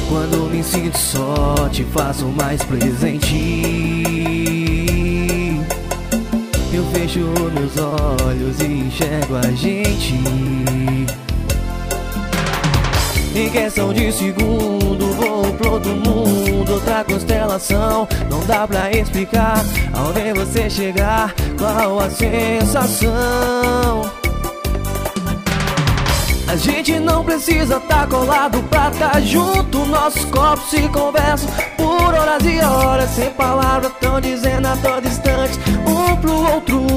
Quando me sinto só, te faço mais presente. Eu fecho meus olhos e enxergo a gente. Em questão de segundo, vou pro outro mundo, outra constelação. Não dá pra explicar, ao ver você chegar, qual a sensação. A gente não precisa tá colado pra tá junto. Nossos corpos se conversam por horas e horas, sem palavras tão dizendo a todo instante, um pro outro.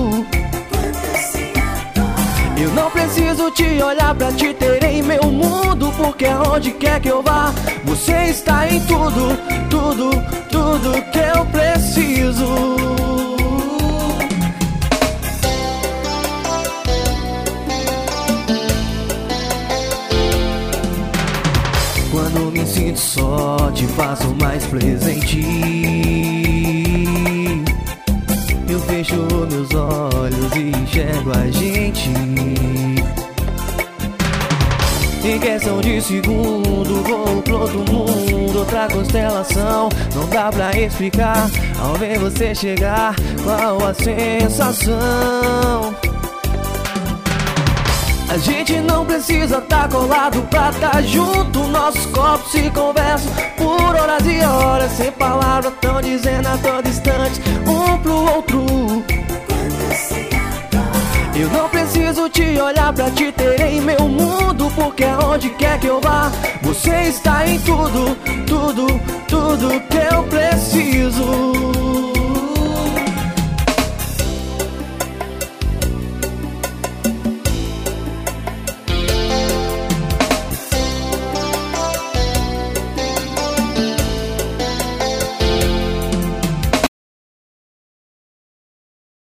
Eu não preciso te olhar pra te ter em meu mundo, porque aonde quer que eu vá, você está em tudo, tudo, tudo que eu preciso. Quando me sinto só, te faço mais presente. Eu fecho meus olhos e enxergo a gente. Em questão de segundo, vou pro outro mundo, outra constelação. Não dá pra explicar, ao ver você chegar, qual a sensação. A gente não precisa tá colado pra tá junto. Nossos corpos se conversam por horas e horas, sem palavras tão dizendo a todo instante, um pro outro. Eu não preciso te olhar pra te ter em meu mundo, porque aonde quer que eu vá, você está em tudo,